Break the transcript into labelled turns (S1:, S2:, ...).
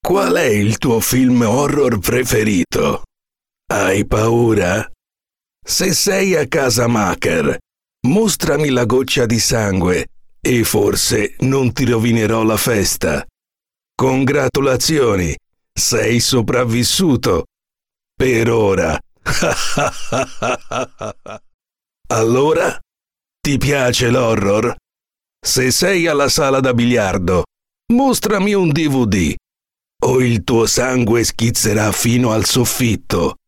S1: Qual è il tuo film horror preferito? Hai paura? Se sei a casa Maker, mostrami la goccia di sangue e forse non ti rovinerò la festa. Congratulazioni, sei sopravvissuto. Per ora. Allora, ti piace l'horror? Se sei alla sala da biliardo, mostrami un DVD o il tuo sangue schizzerà fino al soffitto.